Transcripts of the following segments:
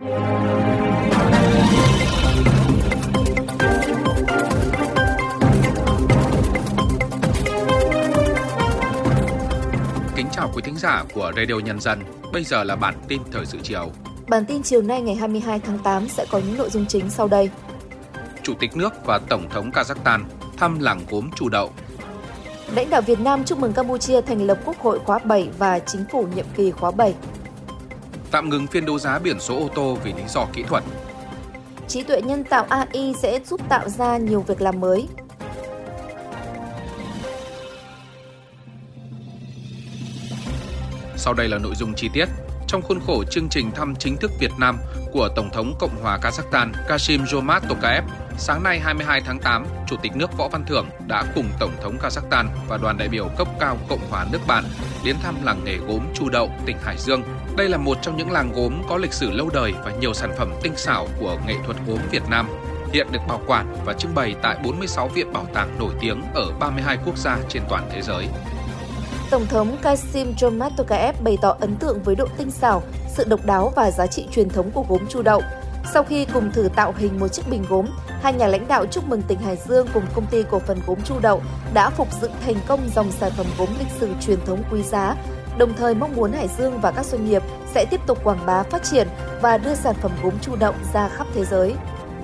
Kính chào quý thính giả của Radio Nhân dân. Bây giờ là bản tin thời sự chiều. Bản tin chiều nay ngày 22 tháng 8 sẽ có những nội dung chính sau đây. Chủ tịch nước và Tổng thống Kazakhstan thăm làng gốm Chu Đậu. Lãnh đạo Việt Nam chúc mừng Campuchia thành lập Quốc hội khóa 7 và Chính phủ nhiệm kỳ khóa 7. Tạm ngừng phiên đấu giá biển số ô tô vì lý do kỹ thuật. Trí tuệ nhân tạo AI sẽ giúp tạo ra nhiều việc làm mới. Sau đây là nội dung chi tiết. Trong khuôn khổ chương trình thăm chính thức Việt Nam của Tổng thống Cộng hòa Kazakhstan Kassym-Jomart Tokayev, sáng nay 22 tháng 8, Chủ tịch nước Võ Văn Thưởng đã cùng Tổng thống Kazakhstan và đoàn đại biểu cấp cao Cộng hòa nước bạn đến thăm làng nghề gốm Chu Đậu, tỉnh Hải Dương. Đây là một trong những làng gốm có lịch sử lâu đời và nhiều sản phẩm tinh xảo của nghệ thuật gốm Việt Nam, hiện được bảo quản và trưng bày tại 46 viện bảo tàng nổi tiếng ở 32 quốc gia trên toàn thế giới. Tổng thống Kassym-Jomart Tokayev bày tỏ ấn tượng với độ tinh xảo, sự độc đáo và giá trị truyền thống của gốm Chu Đậu. Sau khi cùng thử tạo hình một chiếc bình gốm, hai nhà lãnh đạo chúc mừng tỉnh Hải Dương cùng công ty cổ phần gốm Chu Đậu đã phục dựng thành công dòng sản phẩm gốm lịch sử truyền thống quý giá, đồng thời mong muốn Hải Dương và các doanh nghiệp sẽ tiếp tục quảng bá phát triển và đưa sản phẩm gốm Chu Đậu ra khắp thế giới.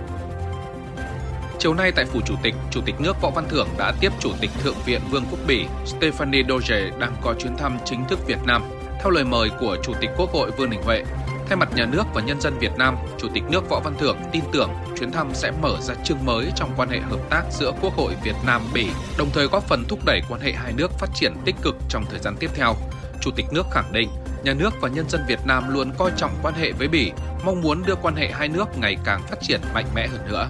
Chiều nay tại Phủ Chủ tịch nước Võ Văn Thưởng đã tiếp Chủ tịch Thượng viện Vương quốc Bỉ Stéphanie Doge đang có chuyến thăm chính thức Việt Nam, theo lời mời của Chủ tịch Quốc hội Vương Đình Huệ. Thay mặt nhà nước và nhân dân Việt Nam, Chủ tịch nước Võ Văn Thưởng tin tưởng chuyến thăm sẽ mở ra chương mới trong quan hệ hợp tác giữa Quốc hội Việt Nam-Bỉ, đồng thời góp phần thúc đẩy quan hệ hai nước phát triển tích cực trong thời gian tiếp theo. Chủ tịch nước khẳng định, nhà nước và nhân dân Việt Nam luôn coi trọng quan hệ với Bỉ, mong muốn đưa quan hệ hai nước ngày càng phát triển mạnh mẽ hơn nữa.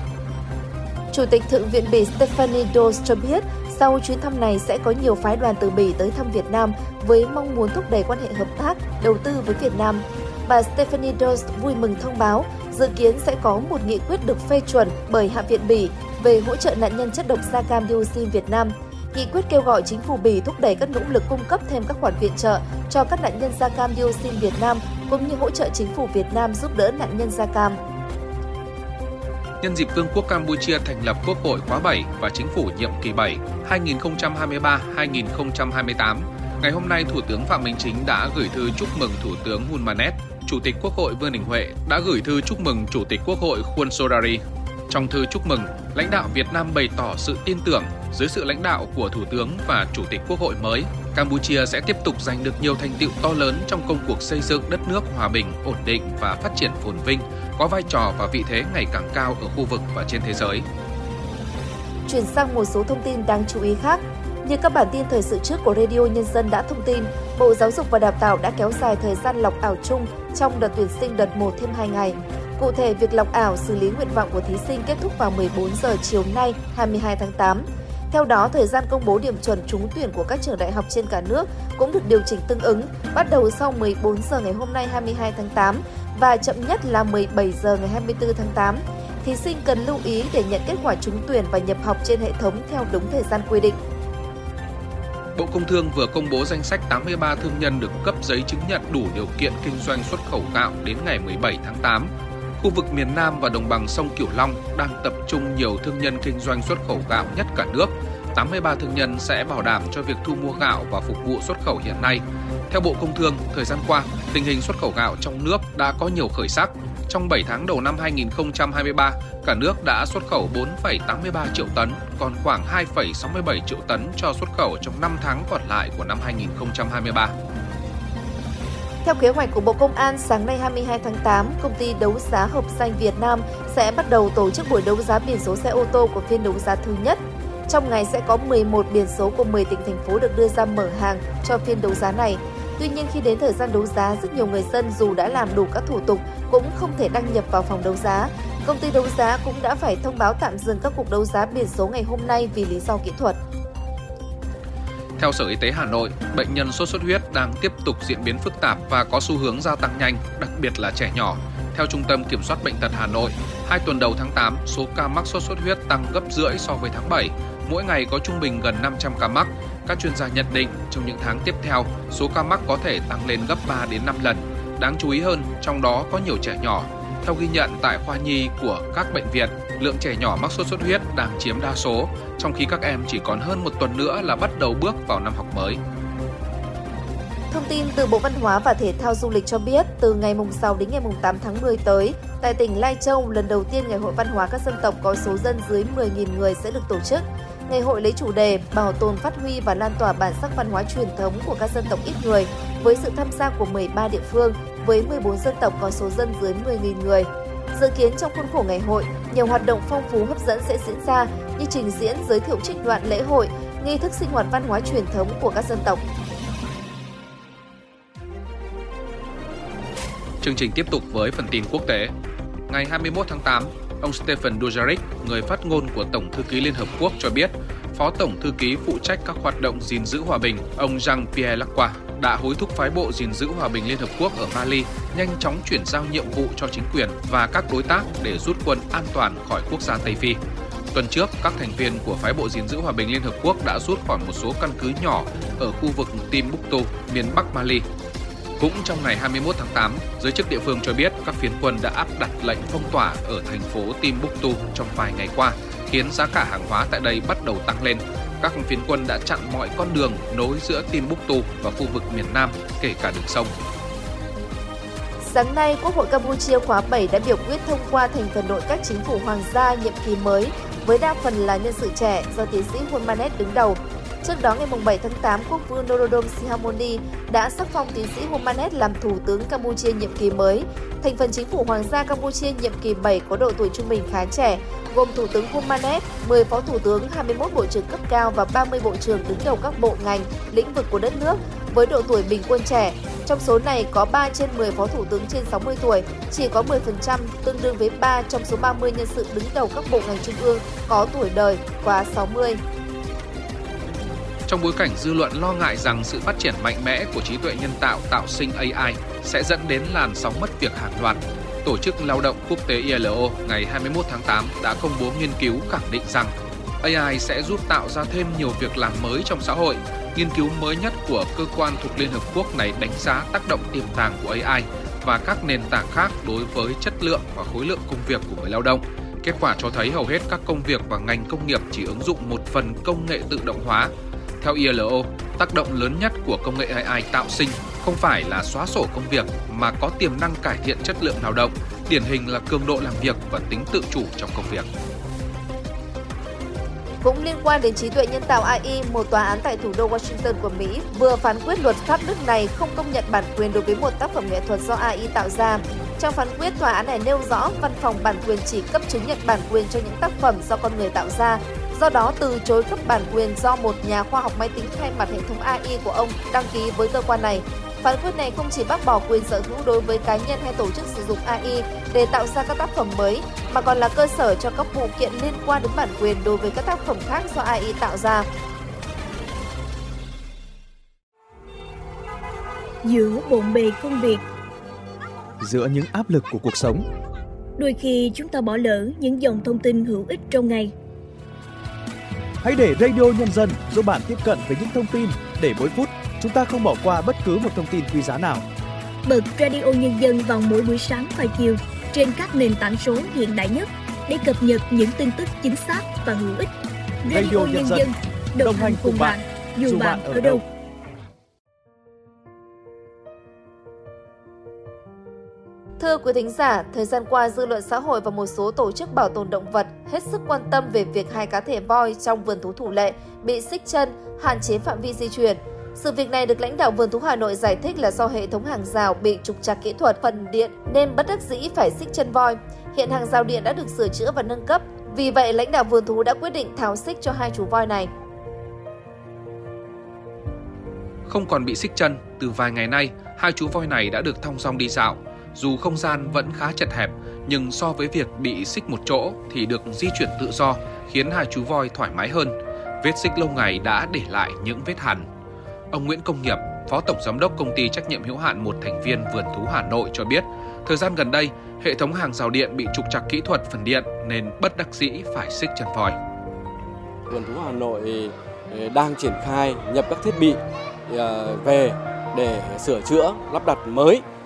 Chủ tịch Thượng viện Bỉ Stéphanie Doge cho biết, sau chuyến thăm này sẽ có nhiều phái đoàn từ Bỉ tới thăm Việt Nam với mong muốn thúc đẩy quan hệ hợp tác, đầu tư với Việt Nam. Bà Stéphanie Doge vui mừng thông báo, dự kiến sẽ có một nghị quyết được phê chuẩn bởi Hạ viện Bỉ về hỗ trợ nạn nhân chất độc da cam dioxin Việt Nam. Nghị quyết kêu gọi chính phủ Bỉ thúc đẩy các nỗ lực cung cấp thêm các khoản viện trợ cho các nạn nhân da cam dioxin Việt Nam, cũng như hỗ trợ chính phủ Việt Nam giúp đỡ nạn nhân da cam. Nhân dịp Vương quốc Campuchia thành lập Quốc hội khóa 7 và Chính phủ nhiệm kỳ 7 2023-2028, ngày hôm nay Thủ tướng Phạm Minh Chính đã gửi thư chúc mừng Thủ tướng Hun Manet. Chủ tịch Quốc hội Vương Đình Huệ đã gửi thư chúc mừng Chủ tịch Quốc hội Khuôn Sodari. Trong thư chúc mừng, lãnh đạo Việt Nam bày tỏ sự tin tưởng dưới sự lãnh đạo của Thủ tướng và Chủ tịch Quốc hội mới, Campuchia sẽ tiếp tục giành được nhiều thành tựu to lớn trong công cuộc xây dựng đất nước hòa bình, ổn định và phát triển phồn vinh, có vai trò và vị thế ngày càng cao ở khu vực và trên thế giới. Chuyển sang một số thông tin đáng chú ý khác. Như các bản tin thời sự trước của Radio Nhân dân đã thông tin, Bộ Giáo dục và Đào tạo đã kéo dài thời gian lọc ảo chung trong đợt tuyển sinh đợt 1 thêm 2 ngày. Cụ thể, việc lọc ảo xử lý nguyện vọng của thí sinh kết thúc vào 14 giờ chiều nay 22 tháng 8. Theo đó, thời gian công bố điểm chuẩn trúng tuyển của các trường đại học trên cả nước cũng được điều chỉnh tương ứng, bắt đầu sau 14 giờ ngày hôm nay 22 tháng 8 và chậm nhất là 17 giờ ngày 24 tháng 8. Thí sinh cần lưu ý để nhận kết quả trúng tuyển và nhập học trên hệ thống theo đúng thời gian quy định. Bộ Công Thương vừa công bố danh sách 83 thương nhân được cấp giấy chứng nhận đủ điều kiện kinh doanh xuất khẩu gạo đến ngày 17 tháng 8. Khu vực miền Nam và đồng bằng sông Cửu Long đang tập trung nhiều thương nhân kinh doanh xuất khẩu gạo nhất cả nước. 83 thương nhân sẽ bảo đảm cho việc thu mua gạo và phục vụ xuất khẩu hiện nay. Theo Bộ Công Thương, thời gian qua, tình hình xuất khẩu gạo trong nước đã có nhiều khởi sắc. Trong 7 tháng đầu năm 2023, cả nước đã xuất khẩu 4,83 triệu tấn, còn khoảng 2,67 triệu tấn cho xuất khẩu trong 5 tháng còn lại của năm 2023. Theo kế hoạch của Bộ Công an, sáng nay 22 tháng 8, công ty đấu giá hợp danh Việt Nam sẽ bắt đầu tổ chức buổi đấu giá biển số xe ô tô của phiên đấu giá thứ nhất. Trong ngày sẽ có 11 biển số của 10 tỉnh, thành phố được đưa ra mở hàng cho phiên đấu giá này. Tuy nhiên, khi đến thời gian đấu giá, rất nhiều người dân dù đã làm đủ các thủ tục cũng không thể đăng nhập vào phòng đấu giá. Công ty đấu giá cũng đã phải thông báo tạm dừng các cuộc đấu giá biển số ngày hôm nay vì lý do kỹ thuật. Theo Sở Y tế Hà Nội, bệnh nhân sốt xuất huyết đang tiếp tục diễn biến phức tạp và có xu hướng gia tăng nhanh, đặc biệt là trẻ nhỏ. Theo Trung tâm Kiểm soát Bệnh tật Hà Nội, 2 tuần đầu tháng 8, số ca mắc sốt xuất huyết tăng gấp rưỡi so với tháng 7. Mỗi ngày có trung bình gần 500 ca mắc. Các chuyên gia nhận định trong những tháng tiếp theo, số ca mắc có thể tăng lên gấp 3 đến 5 lần. Đáng chú ý hơn, trong đó có nhiều trẻ nhỏ. Theo ghi nhận tại khoa nhi của các bệnh viện, lượng trẻ nhỏ mắc sốt xuất huyết đang chiếm đa số, trong khi các em chỉ còn hơn một tuần nữa là bắt đầu bước vào năm học mới. Thông tin từ Bộ Văn hóa và Thể thao Du lịch cho biết, từ ngày 6 đến ngày 8 tháng 10 tới, tại tỉnh Lai Châu, lần đầu tiên Ngày hội Văn hóa các dân tộc có số dân dưới 10.000 người sẽ được tổ chức. Ngày hội lấy chủ đề bảo tồn, phát huy và lan tỏa bản sắc văn hóa truyền thống của các dân tộc ít người, với sự tham gia của 13 địa phương, với 14 dân tộc có số dân dưới 10.000 người. Dự kiến trong khuôn khổ ngày hội, nhiều hoạt động phong phú hấp dẫn sẽ diễn ra như trình diễn, giới thiệu trích đoạn lễ hội, nghi thức sinh hoạt văn hóa truyền thống của các dân tộc. Chương trình tiếp tục với phần tin quốc tế. Ngày 21 tháng 8, ông Stefan Dujarric, người phát ngôn của Tổng thư ký Liên Hợp Quốc cho biết, Phó Tổng thư ký phụ trách các hoạt động gìn giữ hòa bình, ông Jean-Pierre Lacroix, đã hối thúc phái bộ gìn giữ hòa bình Liên Hợp Quốc ở Mali nhanh chóng chuyển giao nhiệm vụ cho chính quyền và các đối tác để rút quân an toàn khỏi quốc gia Tây Phi. Tuần trước, các thành viên của phái bộ gìn giữ hòa bình Liên Hợp Quốc đã rút khỏi một số căn cứ nhỏ ở khu vực Timbuktu, miền Bắc Mali. Cũng trong ngày 21 tháng 8, giới chức địa phương cho biết các phiến quân đã áp đặt lệnh phong tỏa ở thành phố Timbuktu trong vài ngày qua, khiến giá cả hàng hóa tại đây bắt đầu tăng lên. Các phiến quân đã chặn mọi con đường nối giữa Timbuktu và khu vực miền Nam, kể cả đường sông. Sáng nay, Quốc hội Campuchia khóa 7 đã biểu quyết thông qua thành phần nội các chính phủ hoàng gia nhiệm kỳ mới, với đa phần là nhân sự trẻ do tiến sĩ Hun Manet đứng đầu. Trước đó, ngày 7 tháng 8, Quốc vương Norodom Sihamoni đã sắc phong tiến sĩ Hun Manet làm Thủ tướng Campuchia nhiệm kỳ mới. Thành phần chính phủ hoàng gia Campuchia nhiệm kỳ 7 có độ tuổi trung bình khá trẻ, gồm Thủ tướng Hun Manet, 10 phó thủ tướng, 21 bộ trưởng cấp cao và 30 bộ trưởng đứng đầu các bộ ngành, lĩnh vực của đất nước, với độ tuổi bình quân trẻ. Trong số này có 3 trên 10 phó thủ tướng trên 60 tuổi, chỉ có 10%, tương đương với 3 trong số 30 nhân sự đứng đầu các bộ ngành trung ương có tuổi đời quá 60. Trong bối cảnh dư luận lo ngại rằng sự phát triển mạnh mẽ của trí tuệ nhân tạo tạo sinh AI sẽ dẫn đến làn sóng mất việc hàng loạt, Tổ chức Lao động Quốc tế ILO ngày 21 tháng 8 đã công bố nghiên cứu khẳng định rằng AI sẽ giúp tạo ra thêm nhiều việc làm mới trong xã hội. Nghiên cứu mới nhất của cơ quan thuộc Liên Hợp Quốc này đánh giá tác động tiềm tàng của AI và các nền tảng khác đối với chất lượng và khối lượng công việc của người lao động. Kết quả cho thấy hầu hết các công việc và ngành công nghiệp chỉ ứng dụng một phần công nghệ tự động hóa. Theo ILO, tác động lớn nhất của công nghệ AI tạo sinh không phải là xóa sổ công việc mà có tiềm năng cải thiện chất lượng lao động, điển hình là cường độ làm việc và tính tự chủ trong công việc. Cũng liên quan đến trí tuệ nhân tạo AI, một tòa án tại thủ đô Washington của Mỹ vừa phán quyết luật pháp nước này không công nhận bản quyền đối với một tác phẩm nghệ thuật do AI tạo ra. Trong phán quyết, tòa án này nêu rõ văn phòng bản quyền chỉ cấp chứng nhận bản quyền cho những tác phẩm do con người tạo ra, do đó từ chối cấp bản quyền do một nhà khoa học máy tính thay mặt hệ thống AI của ông đăng ký với cơ quan này. Phán quyết này không chỉ bác bỏ quyền sở hữu đối với cá nhân hay tổ chức sử dụng AI để tạo ra các tác phẩm mới, mà còn là cơ sở cho các vụ kiện liên quan đến bản quyền đối với các tác phẩm khác do AI tạo ra. Giữa bộn bề công việc, giữa những áp lực của cuộc sống, đôi khi chúng ta bỏ lỡ những dòng thông tin hữu ích trong ngày. Hãy để Radio Nhân dân giúp bạn tiếp cận với những thông tin để mỗi phút chúng ta không bỏ qua bất cứ một thông tin quý giá nào. Bật Radio Nhân dân vào mỗi buổi sáng và chiều trên các nền tảng số hiện đại nhất để cập nhật những tin tức chính xác và hữu ích. Radio Nhân dân đồng hành cùng bạn, dù bạn ở đâu. Thưa quý thính giả, thời gian qua dư luận xã hội và một số tổ chức bảo tồn động vật hết sức quan tâm về việc hai cá thể voi trong vườn thú Thủ Lệ bị xích chân, hạn chế phạm vi di chuyển. Sự việc này được lãnh đạo vườn thú Hà Nội giải thích là do hệ thống hàng rào bị trục trặc kỹ thuật phần điện nên bất đắc dĩ phải xích chân voi. Hiện hàng rào điện đã được sửa chữa và nâng cấp, vì vậy lãnh đạo vườn thú đã quyết định tháo xích cho hai chú voi này. Không còn bị xích chân, từ vài ngày nay, hai chú voi này đã được thong dong đi dạo. Dù không gian vẫn khá chật hẹp, nhưng so với việc bị xích một chỗ thì được di chuyển tự do, khiến hai chú voi thoải mái hơn. Vết xích lâu ngày đã để lại những vết hằn. Ông Nguyễn Công Nghiệp, Phó Tổng Giám đốc Công ty Trách nhiệm hữu hạn một thành viên Vườn thú Hà Nội cho biết, thời gian gần đây, hệ thống hàng rào điện bị trục trặc kỹ thuật phần điện nên bất đắc dĩ phải xích chân voi. Vườn thú Hà Nội đang triển khai nhập các thiết bị về để sửa chữa, lắp đặt mới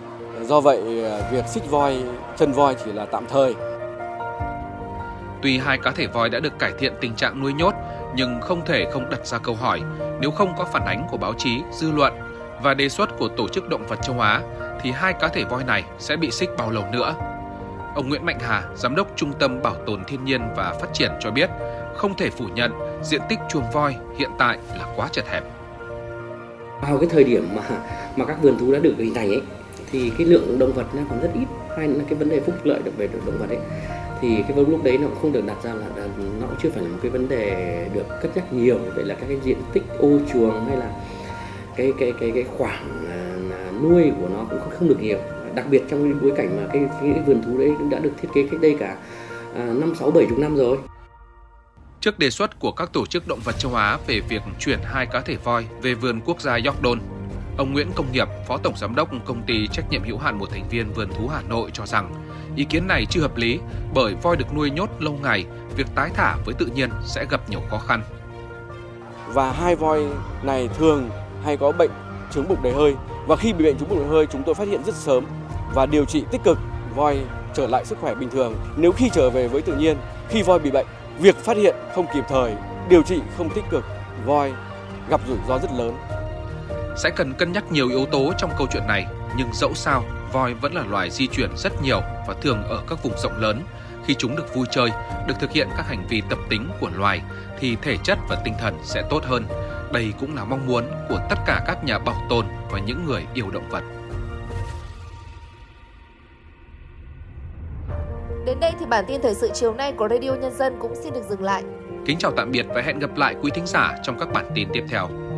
Do vậy, việc xích voi, chân voi chỉ là tạm thời. Tuy hai cá thể voi đã được cải thiện tình trạng nuôi nhốt, nhưng không thể không đặt ra câu hỏi, nếu không có phản ánh của báo chí, dư luận và đề xuất của Tổ chức Động vật Châu Á, thì hai cá thể voi này sẽ bị xích bao lâu nữa? Ông Nguyễn Mạnh Hà, Giám đốc Trung tâm Bảo tồn Thiên nhiên và Phát triển cho biết, không thể phủ nhận diện tích chuồng voi hiện tại là quá chật hẹp. Vào cái thời điểm mà các vườn thú đã được hình thành ấy, thì cái lượng động vật nó còn rất ít, hay là cái vấn đề phúc lợi về động vật ấy, thì cái lúc đấy nó cũng không được đặt ra là nó cũng chưa phải là một cái vấn đề được cân nhắc nhiều. Vậy là các cái diện tích ô chuồng hay là cái khoảng nuôi của nó cũng không được nhiều, đặc biệt trong cái bối cảnh mà cái vườn thú đấy cũng đã được thiết kế cách đây cả 5, 6, 70 năm rồi. Trước đề xuất của các tổ chức động vật châu Á về việc chuyển hai cá thể voi về vườn quốc gia York, ông Nguyễn Công Nghiệp, Phó Tổng Giám đốc Công ty Trách nhiệm hữu hạn một thành viên Vườn thú Hà Nội cho rằng ý kiến này chưa hợp lý bởi voi được nuôi nhốt lâu ngày, việc tái thả với tự nhiên sẽ gặp nhiều khó khăn. Và hai voi này thường hay có bệnh chướng bụng đầy hơi, và khi bị bệnh chướng bụng đầy hơi chúng tôi phát hiện rất sớm và điều trị tích cực, voi trở lại sức khỏe bình thường. Nếu khi trở về với tự nhiên, khi voi bị bệnh, việc phát hiện không kịp thời, điều trị không tích cực, voi gặp rủi ro rất lớn. Sẽ cần cân nhắc nhiều yếu tố trong câu chuyện này, nhưng dẫu sao, voi vẫn là loài di chuyển rất nhiều và thường ở các vùng rộng lớn. Khi chúng được vui chơi, được thực hiện các hành vi tập tính của loài, thì thể chất và tinh thần sẽ tốt hơn. Đây cũng là mong muốn của tất cả các nhà bảo tồn và những người yêu động vật. Đến đây thì bản tin thời sự chiều nay của Radio Nhân dân cũng xin được dừng lại. Kính chào tạm biệt và hẹn gặp lại quý thính giả trong các bản tin tiếp theo.